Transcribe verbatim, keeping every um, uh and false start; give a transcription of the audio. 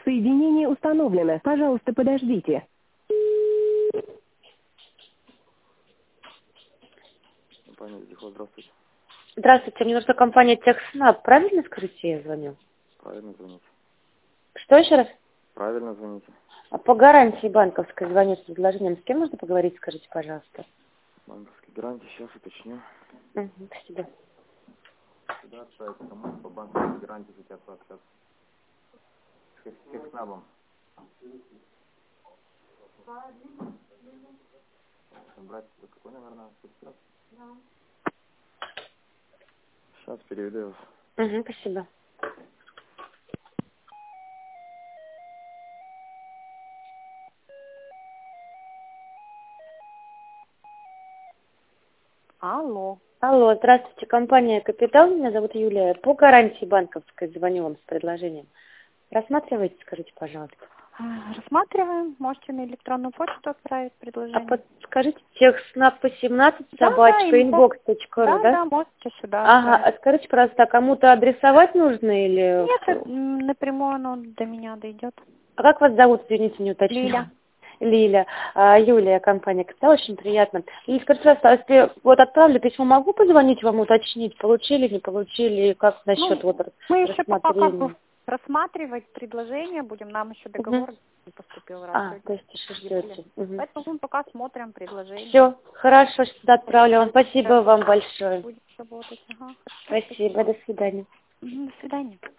Соединение установлено. Пожалуйста, подождите. Компания Вездеход, здравствуйте. Здравствуйте, мне нужна компания Техснаб. Правильно, скажите, я звоню? Правильно звоните. Что еще раз? Правильно звоните. А по гарантии банковской звоню с предложением. С кем можно поговорить, скажите, пожалуйста? Банковские гарантии, сейчас уточню. Угу, спасибо. Сюда отправить кому по банковской гарантии хотят пообщаться. С Техснабом. Брать какой номер надо? Сейчас переведу вас. Угу, спасибо. Алло. Алло, здравствуйте, компания «Капитал». Меня зовут Юлия. По гарантии банковской звоню вам с предложением. Рассматриваете, скажите, пожалуйста. Рассматриваем. Можете на электронную почту отправить А предложение. подскажите, Техснаб восемнадцать, Да, собачка, да, инбокс точка ру, да, да? да, можете сюда Ага, отправить. а скажите, пожалуйста, а кому-то адресовать нужно или... Нет, это, м, напрямую оно до меня дойдет. А как вас зовут, извините, не уточнила? Лиля. Лиля. А, Юлия, компания «Капитал», очень приятно. Лиля, скажите, пожалуйста, а если вот отправлю письмо, могу позвонить вам, уточнить, получили, не получили, как насчет Ну, вот мы еще пока как бы рассмотрения? рассматривать предложение будем, нам еще договор Угу. не поступил раз. А, то есть еще ждете. Угу. Поэтому мы пока смотрим предложение. Все, хорошо, сюда отправлю вам. Спасибо вам большое. Будем работать. Ага. Спасибо, до свидания. Мгм, до свидания.